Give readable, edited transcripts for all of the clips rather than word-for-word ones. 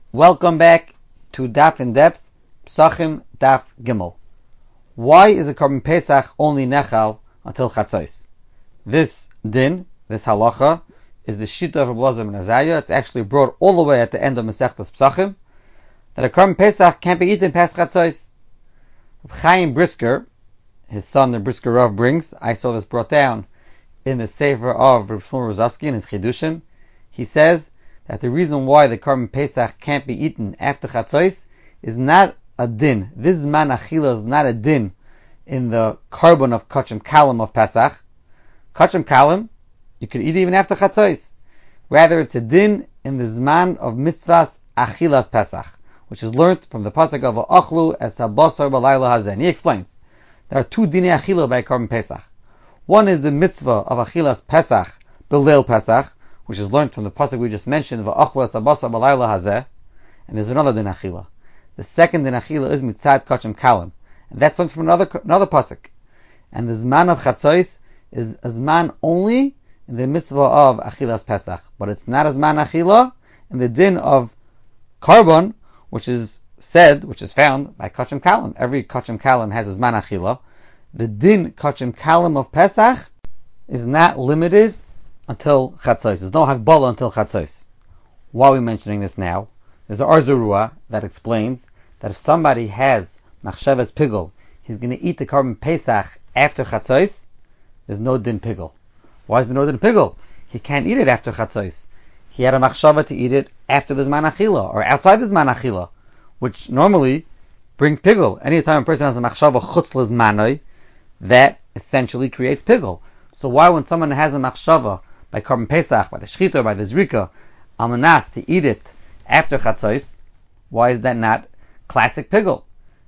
Welcome back to Daf in Depth, Psachim Daf Gimel. Why is a Korban Pesach only Nechal until Chatzos? This din, this halacha, is the Shita of Rabbi Elazar ben Azariah. It's actually brought all the way at the end of Masechtas Psachim, that a Korban Pesach can't be eaten past Chatzos. Chaim Brisker, his son the Brisker Rav brings, I saw this brought down in the Sefer of Rabbi Shmuel Rozovsky in his Chidushim. He says that the reason why the Korban Pesach can't be eaten after Chatzos is not a din. This Zman Achila is not a din in the carbon of Kachem Kalim of Pesach. Kachem Kalim, you could eat even after Chatzos. Rather, it's a din in the Zman of Mitzvahs Achilas Pesach, which is learnt from the Pasuk of Achlu as Habasar Balayla Hazen. He explains, there are two dinei Achila by Korban Pesach. One is the mitzvah of Achilas Pesach, B'leil Pesach, which is learned from the pasuk we just mentioned, va'achla sabasa balayla hazeh, and there's another din achila. The second din achila is mitzad kachem kalim, and that's learned from another pasuk. And the zman of chatzos is a zman only in the mitzvah of achilas pesach, but it's not a zman achila in the din of carbon, which is found by kachem kalim. Every kachem kalim has a zman achila. The din kachem kalim of pesach is not limited until Chatzos. There's no Hagbala until Chatzos. Why are we mentioning this now? There's an Arzurua that explains that if somebody has Machshavas Pigel, he's going to eat the Korban Pesach after Chatzos, there's no Din Pigel. Why is there no Din Pigel? He can't eat it after Chatzos. He had a Machshava to eat it after the Zman Achila, or outside the Zman Achila, which normally brings Pigel. Anytime a person has a Machshava Chutz L'Zmanoi, that essentially creates Pigel. So why when someone has a Machshava by Korban Pesach, by the Shechita, by the Zrika, Almanas, to eat it after Chatzos, why is that not classic Pigel?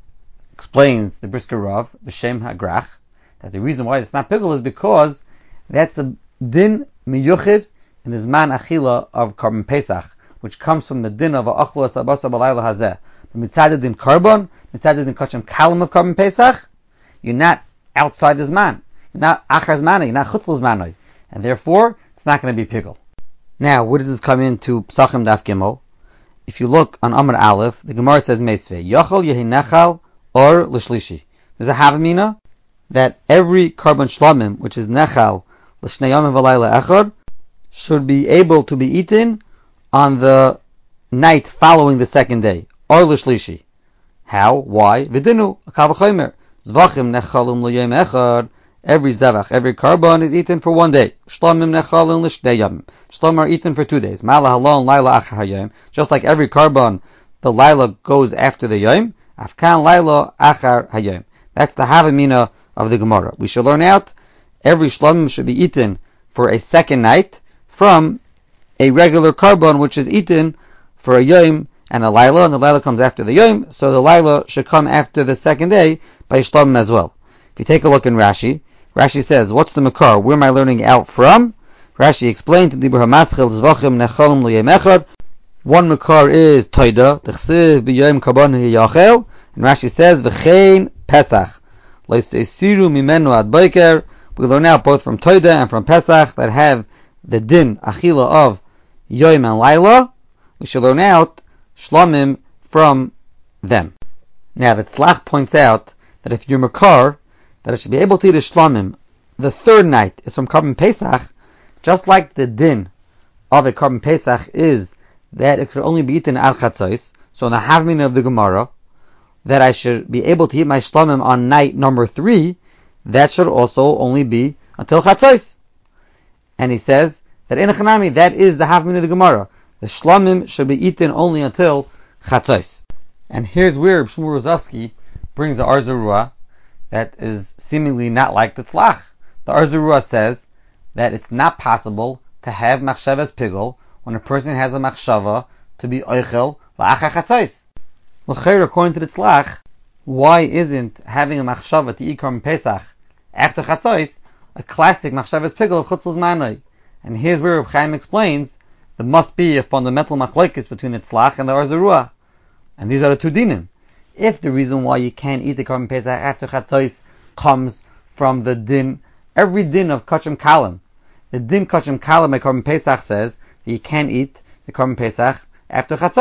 Explains the Brisker Rav, B'Shem HaGrach, that the reason why it's not Pigel is because that's a din miyuchid in the Zman Achila of Korban Pesach, which comes from the din of Achlu Sabasa Balayla Hazeh. But mitzad din Karbon, mitzad din Kachem Kalim of Korban Pesach, you're not outside the Zman. You're not Achar Zmanoi, you're not Chutz Zmanoi. And therefore, it's not going to be Pigel. Now, where does this come into Psachim Daf Gimel? If you look on Amar Aleph, the Gemara says Meisvei, Yochel Yehi Nechal or L'Shlishi. There's a Havamina that every Korban Shlamim, which is Nechal, L'Shnei Yomim V'Layla Echad, should be able to be eaten on the night following the second day, or L'Shlishi. How? Why? V'dinu, Akav Chomer, Zvachim Nechalum L'Yom Echad. Every Zavach, every Karban is eaten for one day. Shlamim nechalin l'shnei yom. Shlam are eaten for 2 days. Mala halon laila achar hayom. Just like every Karban, the laila goes after the yom. Afkan laila achar hayom. That's the Havamina of the Gemara. We should learn out every Shlamim should be eaten for a second night from a regular Karban which is eaten for a yom and a laila, and the laila comes after the yom, so the laila should come after the second day by Shlamim as well. If you take a look in Rashi, Rashi says, what's the Makar? Where am I learning out from? Rashi explained in Dibur HaMaschil, Zvachim Nechalum L'Yom Echad. One Makar is Toida, T'chsiv B'Yom Karban Yachel, and Rashi says, V'chein Pesach, L'Yseisiru Mimenu Ad Boker. We learn out both from Toida and from Pesach that have the din Achila of Yom and Laila. We should learn out Shlamim from them. Now, the Tzlach points out that if you're Makar, that it should be able to eat a shlamim. The third night is from Korban Pesach, just like the din of a Korban Pesach is that it could only be eaten al chatzos. So in the Havmina of the Gemara, that I should be able to eat my shlamim on night number 3, that should also only be until chatzos. And he says that in a chanami, that is the Havmina of the Gemara. The shlamim should be eaten only until chatzos. And here's where Shmuel Rozovsky brings the Arzurua that is seemingly not like the Tzlach. The Arzurua says that it's not possible to have Machshavas Pigel when a person has a Machshava to be Oichel La'achar Chatzos. L'cheir, according to the Tzlach, why isn't having a Machshava to eat Korban Pesach after Chatzos a classic Machshavas Pigel of Chutz L'Zmanoi? And here's where Reb Chaim explains there must be a fundamental machlokes between the Tzlach and the Arzurua. And these are the two dinim. If the reason why you can't eat the Korban Pesach after Chatzos comes from the din, every din of Kachem Kalim, the din Kachem Kalim by Korban Pesach says that you can't eat the Korban Pesach after Chatzos.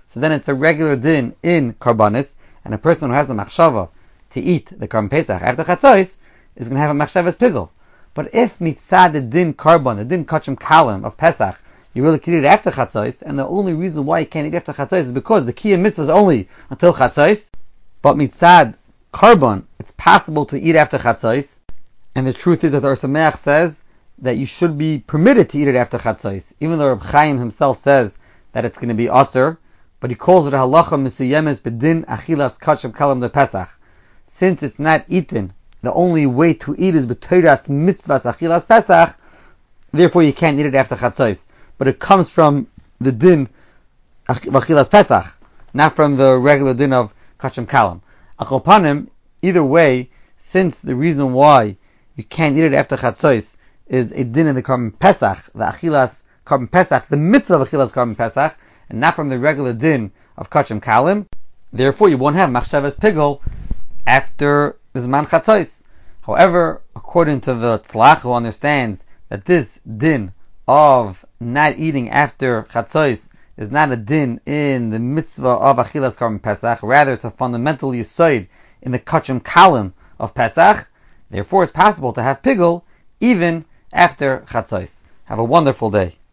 so then it's a regular din in Karbanis, and a person who has a machshava to eat the Karban Pesach after Chatzos is going to have a machshavas pigul. But if mitzad the din Karban, the din Kachim Kalim of Pesach, you really can eat it after Chatzos, and the only reason why you can't eat after Chatzos is because the Kiyam Mitzvah is only until Chatzos, but mitzad Karban, it's possible to eat after Chatzos, and the truth is that the Or Sameach says that you should be permitted to eat it after Chatzos, even though Reb Chaim himself says that it's going to be Asur, but he calls it a halacha misuyemes bedin achilas kachim kalam de Pesach. Since it's not eaten, the only way to eat is b'toras mitzvahs achilas Pesach, therefore you can't eat it after Chatzos. But it comes from the din achilas Pesach, not from the regular din of kachim kalam. Akopanim, either way, since the reason why you can't eat it after Chatzos is a din in the Karban Pesach, the Achilas Karban Pesach, the mitzvah of Achilas Karban Pesach, and not from the regular din of Kachim Kalim. Therefore, you won't have Machshavas Pigul after the Zman Chatzos. However, according to the Tzlach, who understands that this din of not eating after Chatzos is not a din in the mitzvah of Achilas Karban Pesach, rather it's a fundamental yesod in the Kachim Kalim of Pesach, therefore it's possible to have Pigul even after Chatzos. Have a wonderful day.